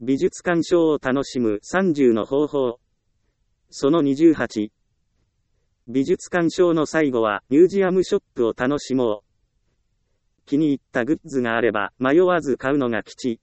美術鑑賞を楽しむ30の方法。その28。美術鑑賞の最後はミュージアムショップを楽しもう。気に入ったグッズがあれば迷わず買うのが吉。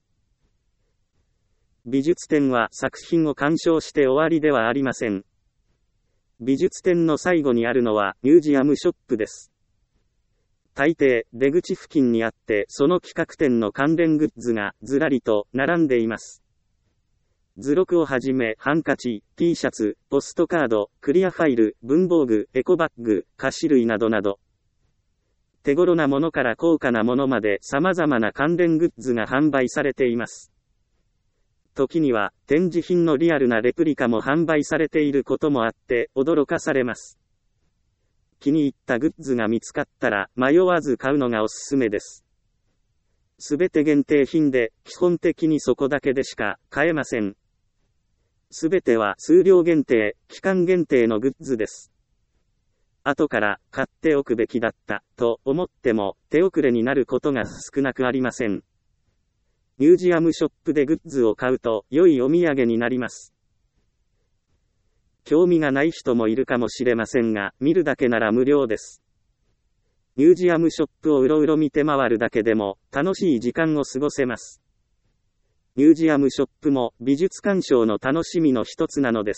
美術展は作品を鑑賞して終わりではありません。美術展の最後にあるのはミュージアムショップです。大抵出口付近にあってその企画展の関連グッズがずらりと並んでいます。図録をはじめハンカチ、T シャツ、ポストカード、クリアファイル、文房具、エコバッグ、菓子類などなど。手頃なものから高価なものまで様々な関連グッズが販売されています。時には展示品のリアルなレプリカも販売されていることもあって驚かされます。気に入ったグッズが見つかったら迷わず買うのがおすすめです。すべて限定品で基本的にそこだけでしか買えません。すべては数量限定、期間限定のグッズです。後から買っておくべきだったと思っても手遅れになることが少なくありません。ミュージアムショップでグッズを買うと良いお土産になります。興味がない人もいるかもしれませんが、見るだけなら無料です。ミュージアムショップをうろうろ見て回るだけでも楽しい時間を過ごせます。ミュージアムショップも美術鑑賞の楽しみの一つなのです。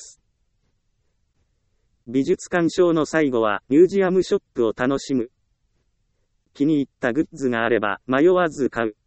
美術鑑賞の最後はミュージアムショップを楽しむ。気に入ったグッズがあれば迷わず買う。